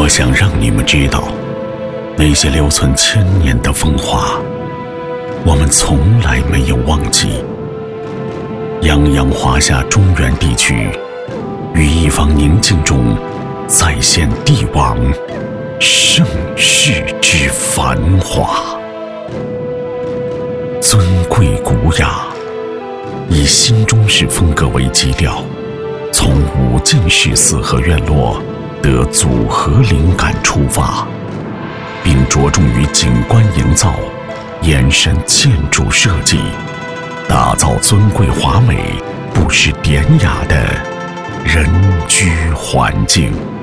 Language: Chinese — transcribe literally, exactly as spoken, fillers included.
想让你们知道，那些留存千年的风华，我们从来没有忘记。泱泱华夏中原地区，于一方宁静中，再现帝王盛世之繁华。尊贵古雅，以新中式风格为基调，从五进式四合院落的组合灵感出发，并着重于景观营造，延伸建筑设计，打造尊贵华美、不失典雅的人居环境。